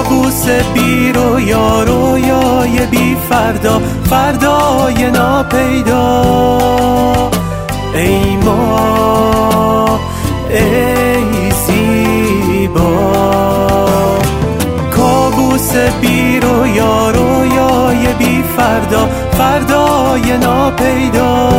کابوس بی رویا، رویای بی فردا، فردای ناپیدا. ای ما ای زیبا، کابوس بی رویا، رویای بی فردا، فردای ناپیدا.